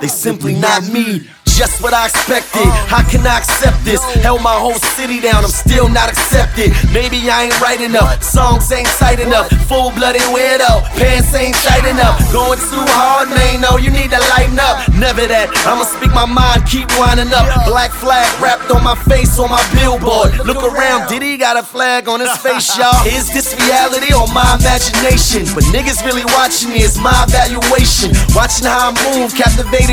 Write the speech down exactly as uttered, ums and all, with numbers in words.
they simply not me. Just what I expected, how can I accept this? Held my whole city down, I'm still not accepted. Maybe I ain't right enough, songs ain't tight enough. Full-blooded weirdo, pants ain't tight enough. Going too hard, man, no, you need to lighten up. Never that, I'ma speak my mind, keep winding up. Black flag wrapped on my face on my billboard. Look around, Diddy got a flag on his face, y'all. Is this reality or my imagination? But niggas really watching me, it's my evaluation. Watching how I move, captivated